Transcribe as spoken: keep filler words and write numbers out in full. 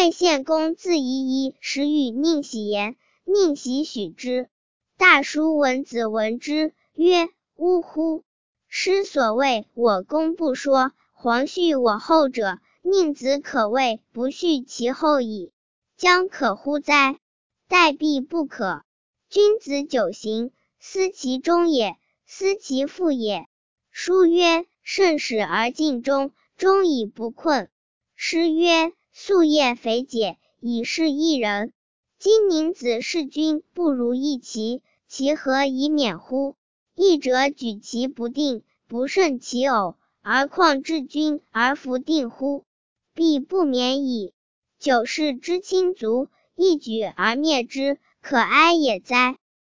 魏献公自夷夷，时与宁喜言，宁喜许之。大叔文子闻之，曰：呜呼！师所谓我公不说，黄续我后者，宁子可谓不续其后矣，将可乎哉？待必不可。君子久行，思其终也，思其复也。书曰：慎始而尽终，终以不困。诗曰：夙夜肥解，以是一人。今宁子弑君，不如一齐，其何以免乎？义者举其不定，不慎其偶，而况治君而弗定乎？必不免矣。九世之亲族，一举而灭之，可哀也哉！